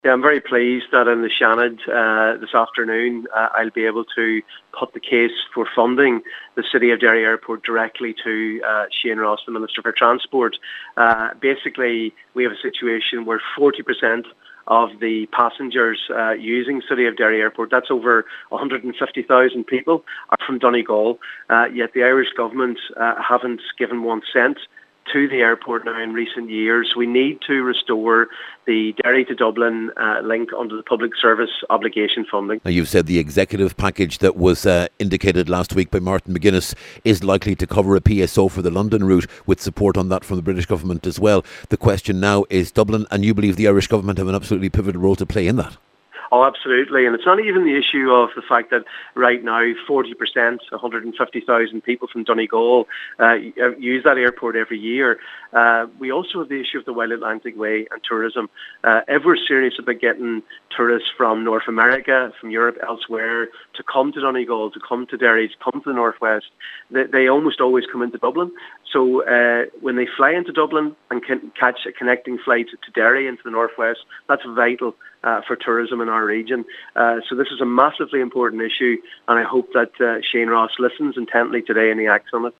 Yeah, I'm very pleased that in the Seanad this afternoon I'll be able to put the case for funding the City of Derry Airport directly to Shane Ross, the Minister for Transport. Basically, we have a situation where 40% of the passengers using City of Derry Airport, that's over 150,000 people, are from Donegal, yet the Irish government haven't given 1 cent to the airport now in recent years. We need to restore the Derry to Dublin link under the public service obligation funding. Now, you've said the executive package that was indicated last week by Martin McGuinness is likely to cover a PSO for the London route, with support on that from the British government as well. The question now is Dublin, and you believe the Irish government have an absolutely pivotal role to play in that? Oh, absolutely. And it's not even the issue of the fact that right now 40%, 150,000 people from Donegal use that airport every year. We also have the issue of the Wild Atlantic Way and tourism. If we're serious about getting tourists from North America, from Europe, elsewhere, to come to Donegal, to come to Derry, to come to the Northwest, they almost always come into Dublin. So when they fly into Dublin and can catch a connecting flight to Derry into the Northwest, that's vital for tourism in our region. So this is a massively important issue, and I hope that Shane Ross listens intently today and he acts on it.